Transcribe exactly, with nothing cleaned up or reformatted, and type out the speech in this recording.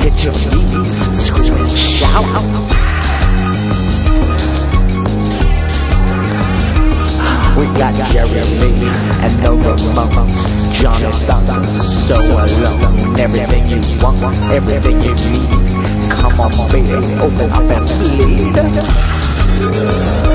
Get your knees, scream and shout. We got Jeremy and no Ramones, Johnny Thunders, so alone. Everything you want, everything you need. Come on, baby, open up and bleed.